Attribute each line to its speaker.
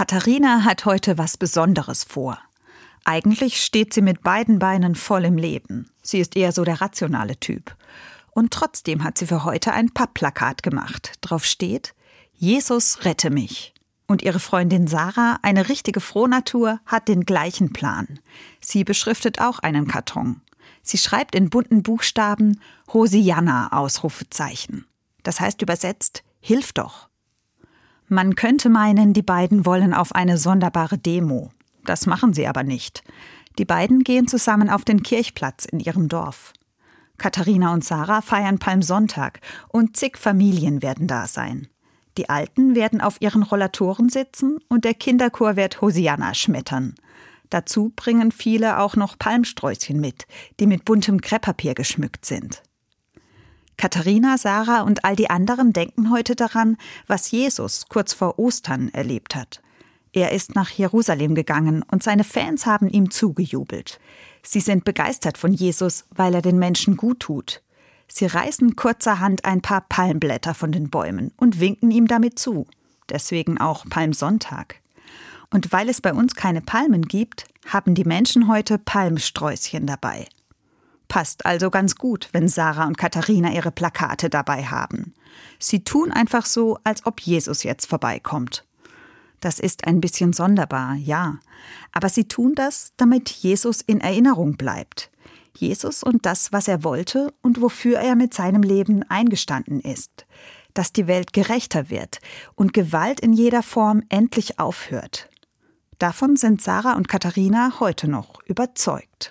Speaker 1: Katharina hat heute was Besonderes vor. Eigentlich steht sie mit beiden Beinen voll im Leben. Sie ist eher so der rationale Typ. Und trotzdem hat sie für heute ein Pappplakat gemacht. Drauf steht: Jesus, rette mich. Und ihre Freundin Sarah, eine richtige Frohnatur, hat den gleichen Plan. Sie beschriftet auch einen Karton. Sie schreibt in bunten Buchstaben Hosianna, Ausrufezeichen. Das heißt übersetzt: Hilf doch. Man könnte meinen, die beiden wollen auf eine sonderbare Demo. Das machen sie aber nicht. Die beiden gehen zusammen auf den Kirchplatz in ihrem Dorf. Katharina und Sarah feiern Palmsonntag und zig Familien werden da sein. Die Alten werden auf ihren Rollatoren sitzen und der Kinderchor wird Hosianna schmettern. Dazu bringen viele auch noch Palmsträußchen mit, die mit buntem Krepppapier geschmückt sind. Katharina, Sarah und all die anderen denken heute daran, was Jesus kurz vor Ostern erlebt hat. Er ist nach Jerusalem gegangen und seine Fans haben ihm zugejubelt. Sie sind begeistert von Jesus, weil er den Menschen gut tut. Sie reißen kurzerhand ein paar Palmblätter von den Bäumen und winken ihm damit zu. Deswegen auch Palmsonntag. Und weil es bei uns keine Palmen gibt, haben die Menschen heute Palmsträußchen dabei. Passt also ganz gut, wenn Sarah und Katharina ihre Plakate dabei haben. Sie tun einfach so, als ob Jesus jetzt vorbeikommt. Das ist ein bisschen sonderbar, ja. Aber sie tun das, damit Jesus in Erinnerung bleibt. Jesus und das, was er wollte und wofür er mit seinem Leben eingestanden ist. Dass die Welt gerechter wird und Gewalt in jeder Form endlich aufhört. Davon sind Sarah und Katharina heute noch überzeugt.